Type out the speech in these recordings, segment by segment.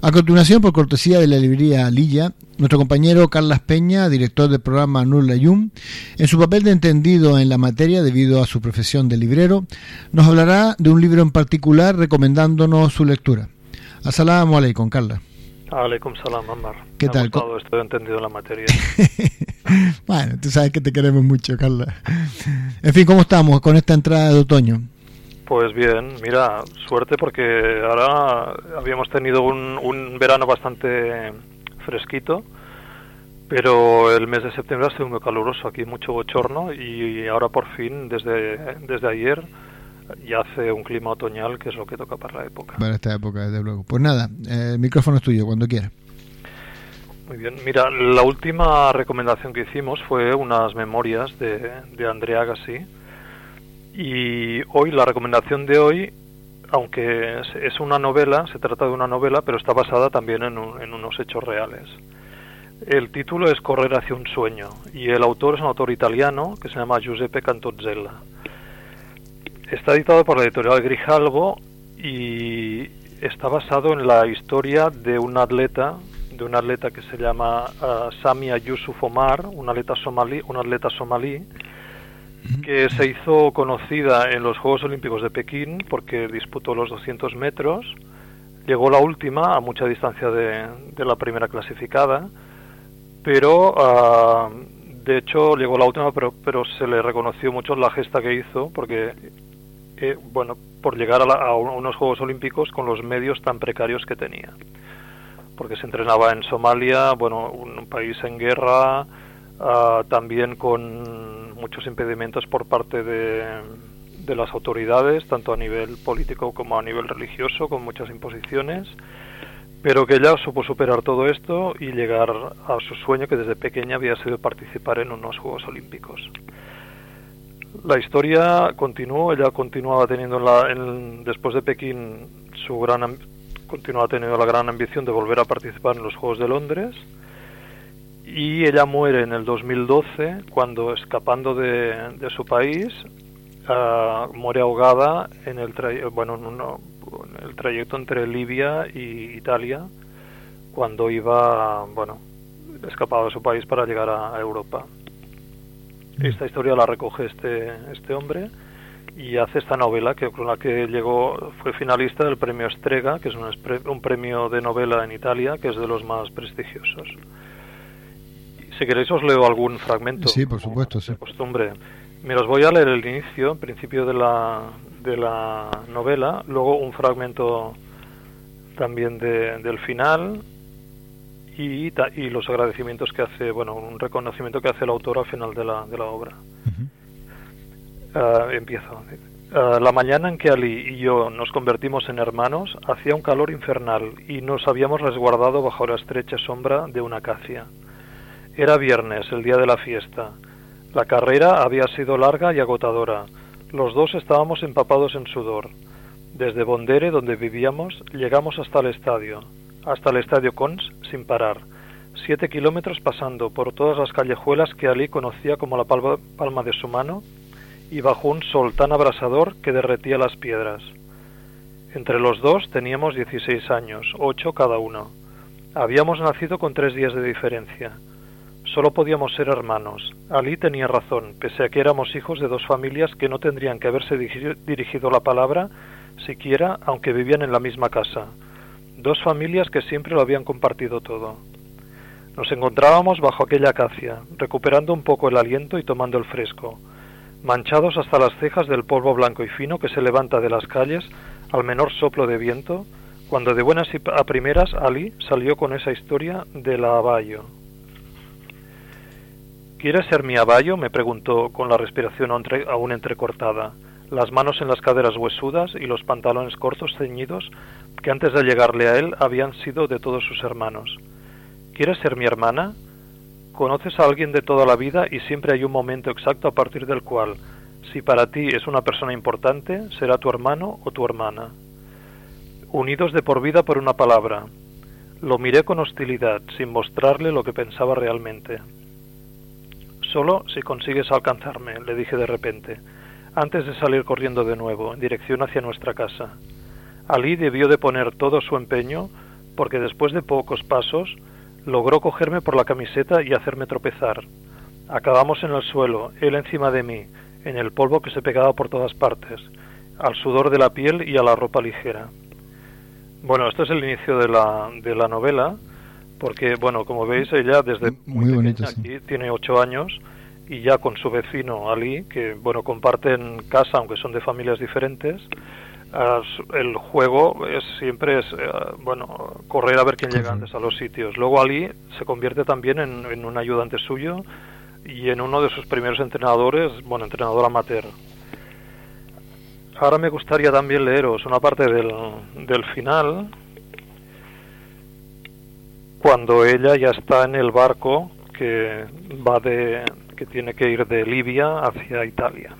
A continuación, por cortesía de la librería Lilla, nuestro compañero Carlas Peña, director del programa Nur Layum, en su papel de entendido en la materia debido a su profesión de librero, nos hablará de un libro en particular recomendándonos su lectura. As-salamu alaykum, Carlas. Alaykum salam, Ammar. ¿Qué tal? Estoy entendido en la materia. Bueno, tú sabes que te queremos mucho, Carlas. En fin, ¿cómo estamos con esta entrada de otoño? Pues bien, mira, suerte porque ahora habíamos tenido un verano bastante fresquito, pero el mes de septiembre ha sido muy caluroso, aquí mucho bochorno, y ahora por fin, desde ayer, ya hace un clima otoñal, que es lo que toca para la época. Para esta época, desde luego. Pues nada, el micrófono es tuyo, cuando quieras. Muy bien, mira, la última recomendación que hicimos fue unas memorias de André Agassi, y hoy, la recomendación de hoy, aunque es una novela, se trata de una novela, pero está basada también en unos hechos reales. El título es Correr hacia un sueño, y el autor es un autor italiano que se llama Giuseppe Cantozzella. Está editado por la editorial Grijalbo y está basado en la historia de un atleta que se llama Samia Yusuf Omar, un atleta somalí, que se hizo conocida en los Juegos Olímpicos de Pekín porque disputó los 200 metros, llegó la última a mucha distancia de la primera clasificada, pero de hecho llegó la última, pero se le reconoció mucho la gesta que hizo porque por llegar a unos Juegos Olímpicos con los medios tan precarios que tenía, porque se entrenaba en Somalia, un país en guerra, también con muchos impedimentos por parte de las autoridades, tanto a nivel político como a nivel religioso, con muchas imposiciones, pero que ella supo superar todo esto y llegar a su sueño, que desde pequeña había sido participar en unos Juegos Olímpicos. La historia continuó, ella continuaba teniendo después de Pekín continuaba teniendo la gran ambición de volver a participar en los Juegos de Londres, y ella muere en el 2012 cuando, escapando de su país, muere ahogada en el trayecto entre Libia y Italia, cuando iba escapado de su país para llegar a Europa. Esta historia la recoge este hombre y hace esta novela con la que fue finalista del premio Strega, que es un premio de novela en Italia que es de los más prestigiosos. Si queréis os leo algún fragmento. Sí, por supuesto, sí. De costumbre. Mira, os voy a leer el inicio, en principio de la novela, luego un fragmento también del final y los agradecimientos que hace, un reconocimiento que hace el autor al final de la obra. Empiezo. La mañana en que Ali y yo nos convertimos en hermanos, hacía un calor infernal y nos habíamos resguardado bajo la estrecha sombra de una acacia. Era viernes, el día de la fiesta. La carrera había sido larga y agotadora. Los dos estábamos empapados en sudor. Desde Bondere, donde vivíamos, llegamos hasta el estadio Cons, sin parar. 7 kilómetros pasando por todas las callejuelas que Ali conocía como la palma de su mano y bajo un sol tan abrasador que derretía las piedras. Entre los dos teníamos 16 años, 8 cada uno. Habíamos nacido con 3 días de diferencia. Solo podíamos ser hermanos. Ali tenía razón, pese a que éramos hijos de dos familias que no tendrían que haberse dirigido la palabra, siquiera aunque vivían en la misma casa. Dos familias que siempre lo habían compartido todo. Nos encontrábamos bajo aquella acacia, recuperando un poco el aliento y tomando el fresco, manchados hasta las cejas del polvo blanco y fino que se levanta de las calles al menor soplo de viento, cuando de buenas a primeras Ali salió con esa historia de la abayo. ¿Quieres ser mi abayo?, me preguntó con la respiración aún entrecortada, las manos en las caderas huesudas y los pantalones cortos ceñidos que antes de llegarle a él habían sido de todos sus hermanos. ¿Quieres ser mi hermana? Conoces a alguien de toda la vida y siempre hay un momento exacto a partir del cual, si para ti es una persona importante, será tu hermano o tu hermana. Unidos de por vida por una palabra. Lo miré con hostilidad, sin mostrarle lo que pensaba realmente. Solo si consigues alcanzarme, le dije de repente, antes de salir corriendo de nuevo, en dirección hacia nuestra casa. Ali debió de poner todo su empeño porque después de pocos pasos logró cogerme por la camiseta y hacerme tropezar. Acabamos en el suelo, él encima de mí, en el polvo que se pegaba por todas partes, al sudor de la piel y a la ropa ligera. Bueno, esto es el inicio de la novela, porque, bueno, como veis, ella desde muy pequeña, bonito, sí. Aquí tiene 8 años, y ya con su vecino Ali, que, bueno, comparten casa, aunque son de familias diferentes. El juego siempre es correr a ver quién llega antes a los sitios. Luego Ali se convierte también en un ayudante suyo y en uno de sus primeros entrenadores, entrenador amateur. Ahora me gustaría también leeros una parte del final, cuando ella ya está en el barco que tiene que ir de Libia hacia Italia.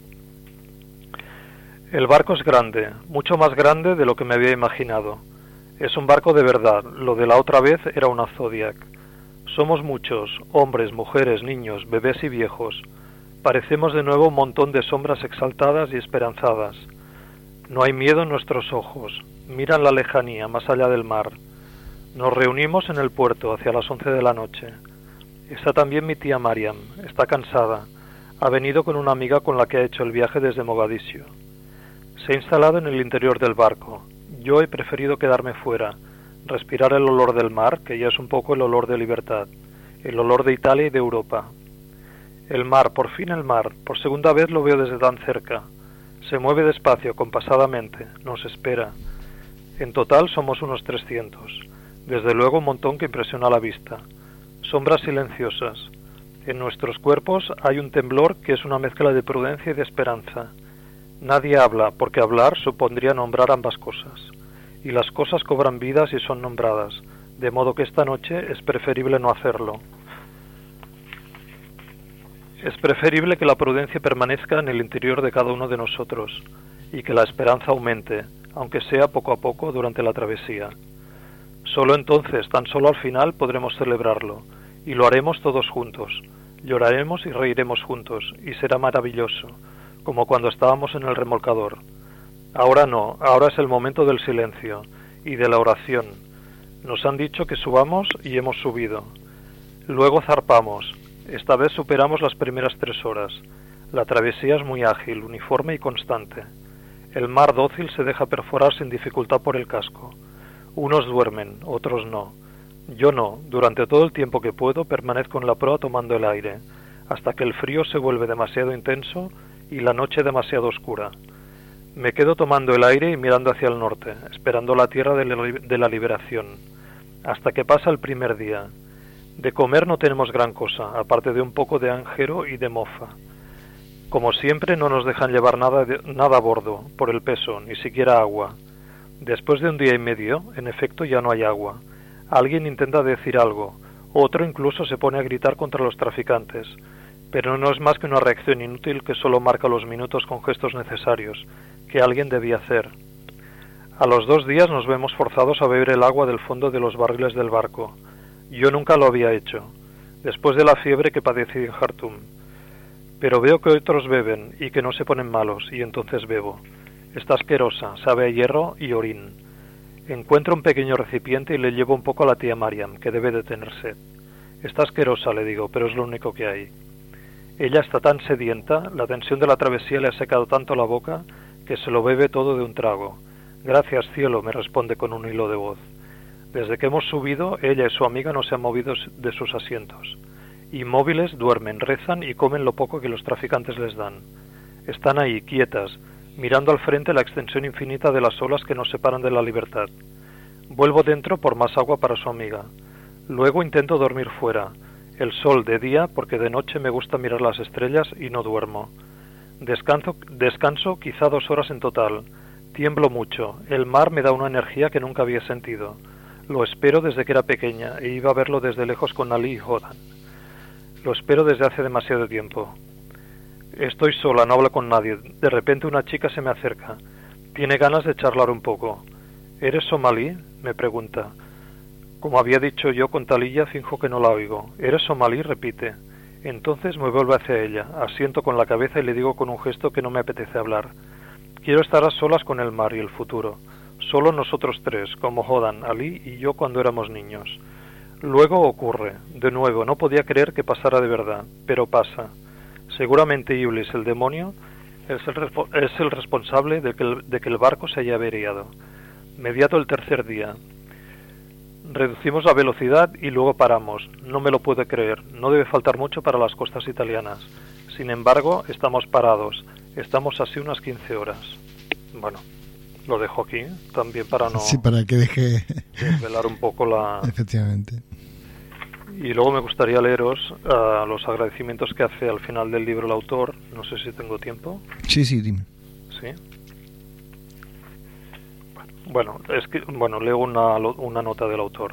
El barco es grande, mucho más grande de lo que me había imaginado. Es un barco de verdad, lo de la otra vez era una Zodiac. Somos muchos, hombres, mujeres, niños, bebés y viejos. Parecemos de nuevo un montón de sombras exaltadas y esperanzadas. No hay miedo en nuestros ojos, miran la lejanía, más allá del mar. Nos reunimos en el puerto hacia las 11 de la noche. Está también mi tía Mariam, está cansada. Ha venido con una amiga con la que ha hecho el viaje desde Mogadiscio. Se ha instalado en el interior del barco. Yo he preferido quedarme fuera, respirar el olor del mar, que ya es un poco el olor de libertad, el olor de Italia y de Europa. El mar, por fin el mar, por segunda vez lo veo desde tan cerca. Se mueve despacio, compasadamente, nos espera. En total somos unos 300. Desde luego un montón que impresiona la vista. Sombras silenciosas. En nuestros cuerpos hay un temblor que es una mezcla de prudencia y de esperanza. Nadie habla, porque hablar supondría nombrar ambas cosas. Y las cosas cobran vida si son nombradas, de modo que esta noche es preferible no hacerlo. Es preferible que la prudencia permanezca en el interior de cada uno de nosotros, y que la esperanza aumente, aunque sea poco a poco durante la travesía. Solo entonces, tan solo al final, podremos celebrarlo, y lo haremos todos juntos. Lloraremos y reiremos juntos, y será maravilloso, como cuando estábamos en el remolcador. Ahora no, ahora es el momento del silencio y de la oración. Nos han dicho que subamos y hemos subido. Luego zarpamos. Esta vez superamos las primeras 3 horas. La travesía es muy ágil, uniforme y constante. El mar dócil se deja perforar sin dificultad por el casco. Unos duermen, otros no. Yo no, durante todo el tiempo que puedo permanezco en la proa tomando el aire, hasta que el frío se vuelve demasiado intenso y la noche demasiado oscura. Me quedo tomando el aire y mirando hacia el norte, esperando la tierra de la liberación, hasta que pasa el primer día. De comer no tenemos gran cosa, aparte de un poco de anjero y de mofa. Como siempre no nos dejan llevar nada a bordo, por el peso, ni siquiera agua. Después de un día y medio, en efecto, ya no hay agua. Alguien intenta decir algo, otro incluso se pone a gritar contra los traficantes, pero no es más que una reacción inútil que solo marca los minutos con gestos necesarios, que alguien debía hacer. A los 2 días nos vemos forzados a beber el agua del fondo de los barriles del barco. Yo nunca lo había hecho, después de la fiebre que padecí en Jartum. Pero veo que otros beben y que no se ponen malos, y entonces bebo. Está asquerosa, sabe a hierro y orín. Encuentro un pequeño recipiente y le llevo un poco a la tía Mariam, que debe de tener sed. Está asquerosa, le digo, pero es lo único que hay. Ella está tan sedienta, la tensión de la travesía le ha secado tanto la boca, que se lo bebe todo de un trago. Gracias, cielo, me responde con un hilo de voz. Desde que hemos subido, ella y su amiga no se han movido de sus asientos. Inmóviles, duermen, rezan y comen lo poco que los traficantes les dan. Están ahí, quietas, mirando al frente la extensión infinita de las olas que nos separan de la libertad. Vuelvo dentro por más agua para su amiga. Luego intento dormir fuera. El sol de día, porque de noche me gusta mirar las estrellas y no duermo. Descanso quizá 2 horas en total. Tiemblo mucho. El mar me da una energía que nunca había sentido. Lo espero desde que era pequeña e iba a verlo desde lejos con Ali y Jodan. Lo espero desde hace demasiado tiempo. Estoy sola, no hablo con nadie. De repente una chica se me acerca. Tiene ganas de charlar un poco. ¿Eres somalí?, me pregunta. Como había dicho yo con Talilla, finjo que no la oigo. ¿Eres somalí?, repite. Entonces me vuelvo hacia ella, asiento con la cabeza y le digo con un gesto que no me apetece hablar. Quiero estar a solas con el mar y el futuro. Solo nosotros tres, como Jodan, Ali y yo cuando éramos niños. Luego ocurre, de nuevo, no podía creer que pasara de verdad, pero pasa. Seguramente Iblis, el demonio, es el responsable de que el barco se haya averiado. Mediado el tercer día. Reducimos la velocidad y luego paramos. No me lo puedo creer. No debe faltar mucho para las costas italianas. Sin embargo, estamos parados. Estamos así unas 15 horas. Bueno, lo dejo aquí también para no... Sí, para que deje... desvelar un poco la... Efectivamente. Y luego me gustaría leeros los agradecimientos que hace al final del libro el autor. No sé si tengo tiempo. Sí, dime. Sí. Bueno, leo una nota del autor.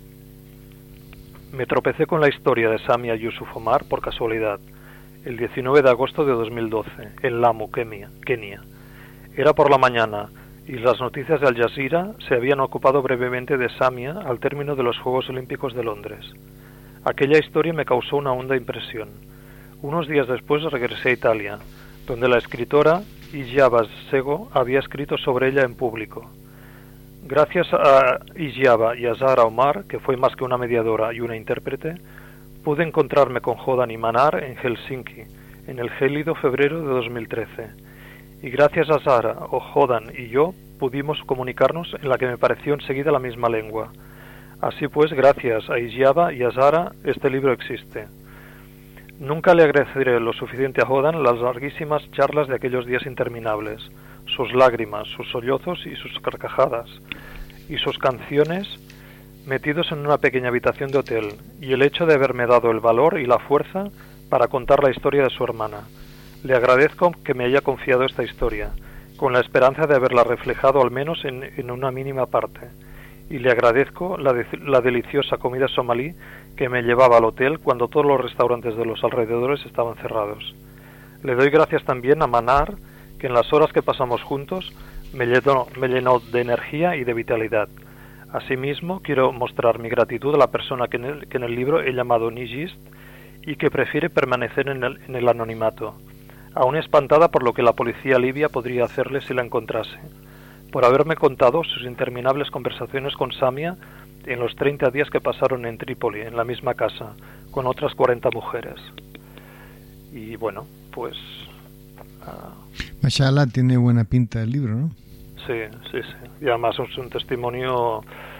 Me tropecé con la historia de Samia Yusuf Omar por casualidad, el 19 de agosto de 2012, en Lamu, Kenia. Era por la mañana, y las noticias de Al Jazeera se habían ocupado brevemente de Samia al término de los Juegos Olímpicos de Londres. Aquella historia me causó una honda impresión. Unos días después regresé a Italia, donde la escritora Ijaba Sego había escrito sobre ella en público. Gracias a Ijaba y a Zahra Omar, que fue más que una mediadora y una intérprete, pude encontrarme con Jodan y Manar en Helsinki, en el gélido febrero de 2013. Y gracias a Zahra, Jodan y yo pudimos comunicarnos en la que me pareció enseguida la misma lengua. Así pues, gracias a Ijaba y a Zahra, este libro existe. Nunca le agradeceré lo suficiente a Jodan las larguísimas charlas de aquellos días interminables, sus lágrimas, sus sollozos y sus carcajadas, y sus canciones metidos en una pequeña habitación de hotel, y el hecho de haberme dado el valor y la fuerza para contar la historia de su hermana. Le agradezco que me haya confiado esta historia, con la esperanza de haberla reflejado al menos en una mínima parte, y le agradezco la deliciosa comida somalí que me llevaba al hotel cuando todos los restaurantes de los alrededores estaban cerrados. Le doy gracias también a Manar, que en las horas que pasamos juntos me llenó de energía y de vitalidad. Asimismo, quiero mostrar mi gratitud a la persona que en el libro he llamado Nigist y que prefiere permanecer en el anonimato, aún espantada por lo que la policía libia podría hacerle si la encontrase, por haberme contado sus interminables conversaciones con Samia en los 30 días que pasaron en Trípoli, en la misma casa, con otras 40 mujeres. Y bueno, pues... Mashallah, tiene buena pinta el libro, ¿no? Sí. Y además es un testimonio,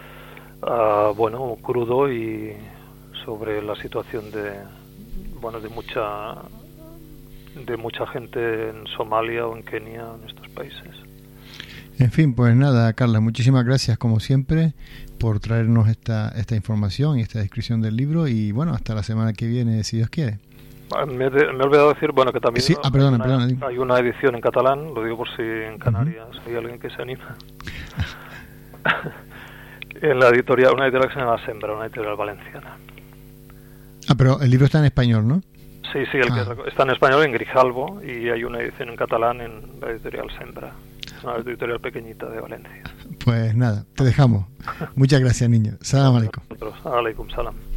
crudo y sobre la situación de mucha gente en Somalia o en Kenia, en estos países. En fin, pues nada, Carla, muchísimas gracias como siempre por traernos esta información y esta descripción del libro, y bueno, hasta la semana que viene, si Dios quiere. Me he olvidado decir, que también sí, perdona. Hay una edición en catalán, lo digo por si en Canarias hay alguien que se anima. En la editorial, una editorial que se llama Sembra, una editorial valenciana. Pero el libro está en español, ¿no? Sí, que está en español en Grijalbo, y hay una edición en catalán en la editorial Sembra. Es una editorial pequeñita de Valencia. Pues nada, te dejamos. Muchas gracias, niño. Salam alaikum. Alaikum salam.